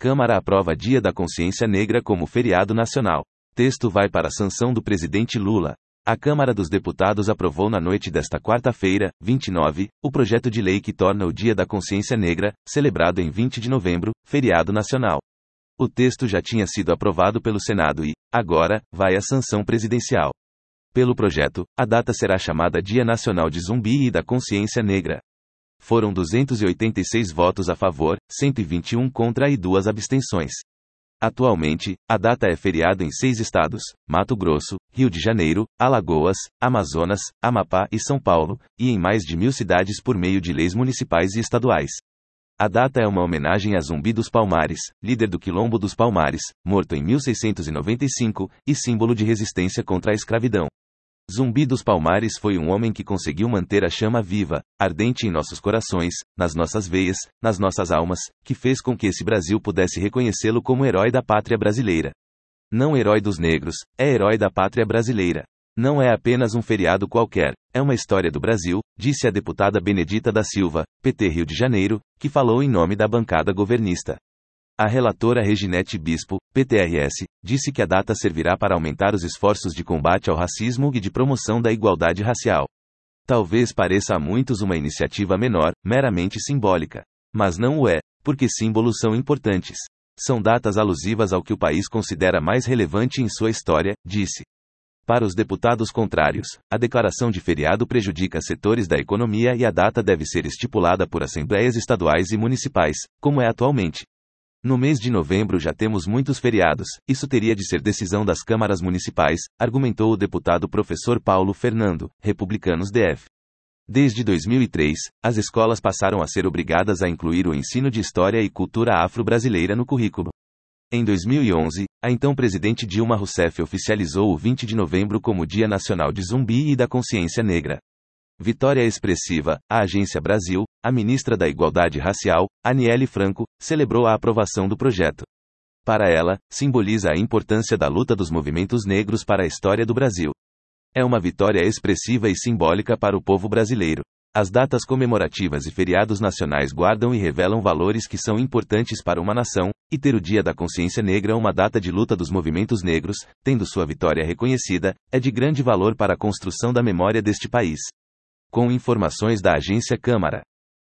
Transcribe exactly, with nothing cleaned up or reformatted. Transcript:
Câmara aprova Dia da Consciência Negra como feriado nacional. Texto vai para a sanção do presidente Lula. A Câmara dos Deputados aprovou na noite desta quarta-feira, vinte e nove, o projeto de lei que torna o Dia da Consciência Negra, celebrado em vinte de novembro, feriado nacional. O texto já tinha sido aprovado pelo Senado e, agora, vai à sanção presidencial. Pelo projeto, a data será chamada Dia Nacional de Zumbi e da Consciência Negra. Foram duzentos e oitenta e seis votos a favor, cento e vinte e um contra e duas abstenções. Atualmente, a data é feriado em seis estados: Mato Grosso, Rio de Janeiro, Alagoas, Amazonas, Amapá e São Paulo, e em mais de mil cidades por meio de leis municipais e estaduais. A data é uma homenagem a Zumbi dos Palmares, líder do Quilombo dos Palmares, morto em mil seiscentos e noventa e cinco, e símbolo de resistência contra a escravidão. Zumbi dos Palmares foi um homem que conseguiu manter a chama viva, ardente em nossos corações, nas nossas veias, nas nossas almas, que fez com que esse Brasil pudesse reconhecê-lo como herói da pátria brasileira. Não herói dos negros, é herói da pátria brasileira. Não é apenas um feriado qualquer, é uma história do Brasil, disse a deputada Benedita da Silva, P T Rio de Janeiro, que falou em nome da bancada governista. A relatora Reginete Bispo, P T R S, disse que a data servirá para aumentar os esforços de combate ao racismo e de promoção da igualdade racial. Talvez pareça a muitos uma iniciativa menor, meramente simbólica. Mas não o é, porque símbolos são importantes. São datas alusivas ao que o país considera mais relevante em sua história, disse. Para os deputados contrários, a declaração de feriado prejudica setores da economia e a data deve ser estipulada por assembleias estaduais e municipais, como é atualmente. No mês de novembro já temos muitos feriados, isso teria de ser decisão das câmaras municipais, argumentou o deputado professor Paulo Fernando, Republicanos D F. Desde dois mil e três, as escolas passaram a ser obrigadas a incluir o ensino de história e cultura afro-brasileira no currículo. Em dois mil e onze, a então presidente Dilma Rousseff oficializou o vinte de novembro como Dia Nacional de Zumbi e da Consciência Negra. Vitória expressiva, a Agência Brasil, a ministra da Igualdade Racial, Aniele Franco, celebrou a aprovação do projeto. Para ela, simboliza a importância da luta dos movimentos negros para a história do Brasil. É uma vitória expressiva e simbólica para o povo brasileiro. As datas comemorativas e feriados nacionais guardam e revelam valores que são importantes para uma nação, e ter o Dia da Consciência Negra, uma data de luta dos movimentos negros, tendo sua vitória reconhecida, é de grande valor para a construção da memória deste país. Com informações da Agência Câmara.